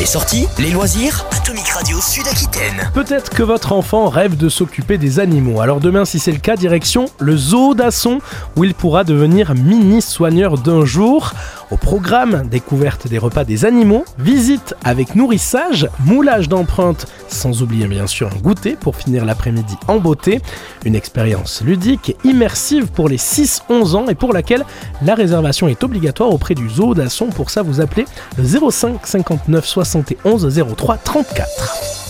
Les sorties, les loisirs, Atomic Radio Sud-Aquitaine. Peut-être que votre enfant rêve de s'occuper des animaux. Alors demain, si c'est le cas, direction le zoo d'Asson, où il pourra devenir mini-soigneur d'un jour. Au programme, découverte des repas des animaux, visite avec nourrissage, moulage d'empreintes, sans oublier bien sûr un goûter pour finir l'après-midi en beauté. Une expérience ludique et immersive pour les 6-11 ans et pour laquelle la réservation est obligatoire auprès du zoo d'Asson. Pour ça, vous appelez le 05 59 71 03 34.